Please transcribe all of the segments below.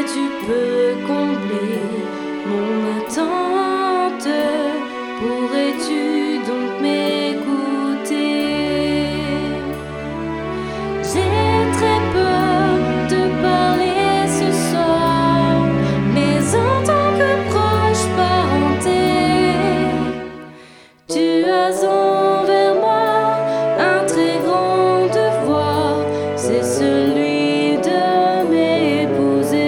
tu peux combler mon attente. Pourrais-tu donc m'écouter? J'ai très peur de parler ce soir, mais en tant que proche parenté, tu as envers moi un très grand devoir, c'est celui de m'épouser.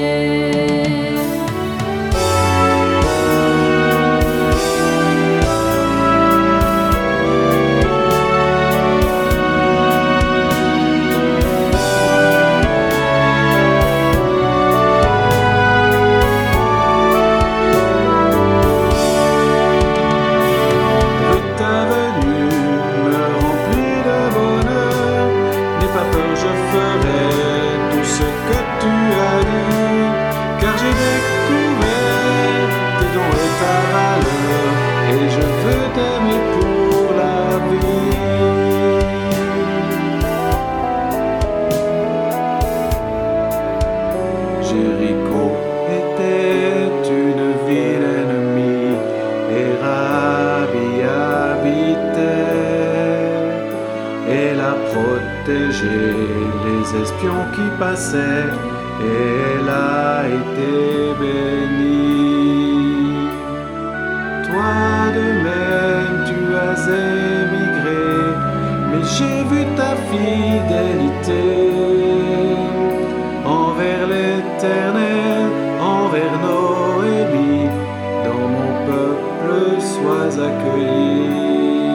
Je ferai tout ce que tu as dit, car j'ai découvert tes dons et ta valeur, et je veux t'aimer pour la vie. Jéricho était une ville ennemie, et Rabi habitait, et la protéger les espions qui passaient, et elle a été bénie. Toi de même tu as émigré, mais j'ai vu ta fidélité envers l'Éternel, envers Noémie. Dans mon peuple sois accueilli.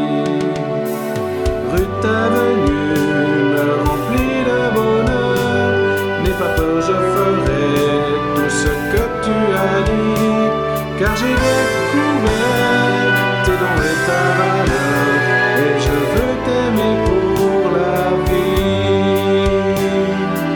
Ta venue me remplit de bonheur, n'aie pas peur, je ferai tout ce que tu as dit, car j'ai découvert tes dons et ta valeur, et je veux t'aimer pour la vie.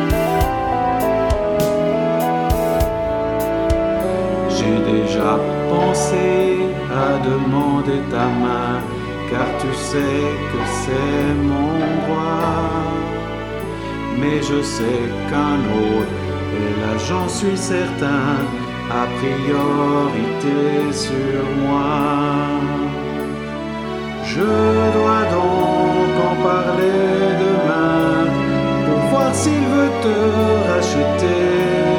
J'ai déjà pensé à demander ta main, car tu sais que c'est mon droit. Mais je sais qu'un autre, et là j'en suis certain, a priorité sur moi. Je dois donc en parler demain, pour voir s'il veut te racheter.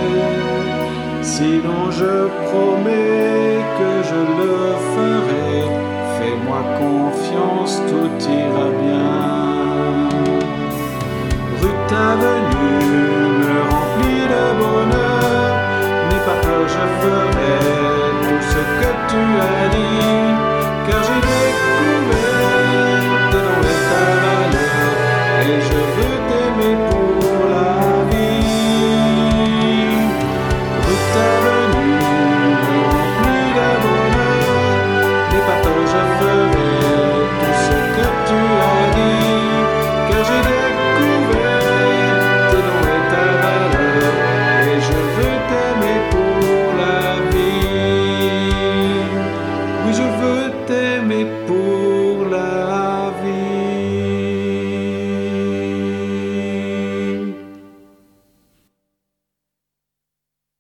Sinon je promets que je le ferai. Fais-moi confiance, tout ira bien. Ta venue me remplit de bonheur, n'aie pas peur, je ferai tout ce que tu as dit,